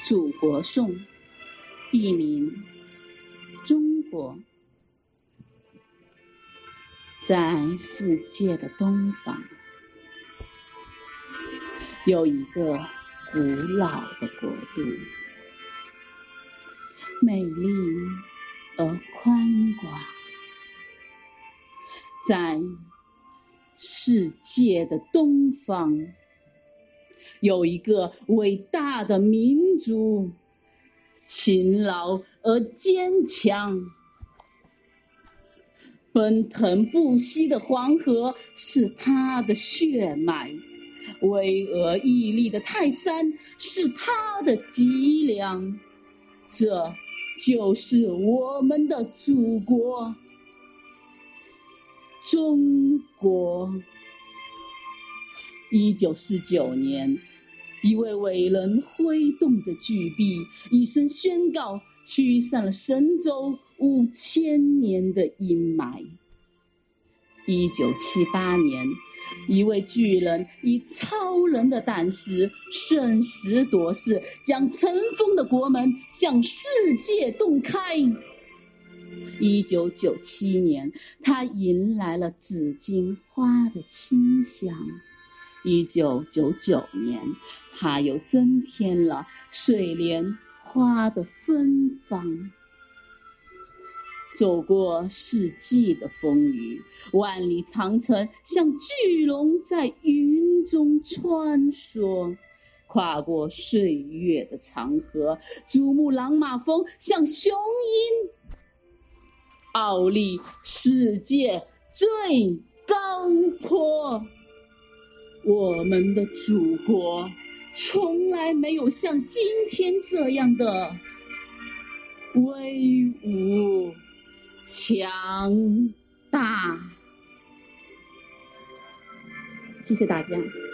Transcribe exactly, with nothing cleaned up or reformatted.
祖国颂，译名中国。在世界的东方，有一个古老的国度，美丽而宽广。在世界的东方，有一个伟大的民族，勤劳而坚强。奔腾不息的黄河是他的血脉，巍峨屹立的泰山是他的脊梁。这就是我们的祖国，中国。一九四九年，一位伟人挥动着巨臂，一声宣告，驱散了神州五千年的阴霾。一九七八年，一位巨人以超人的胆识审时度势，将尘封的国门向世界洞开。一九九七年，他迎来了紫荆花的清香。一九九九年，他又增添了睡莲花的芬芳。走过世纪的风雨，万里长城像巨龙在云中穿梭，跨过岁月的长河，珠穆朗玛峰像雄鹰，傲立世界最高坡。我们的祖国从来没有像今天这样的威武强大。谢谢大家。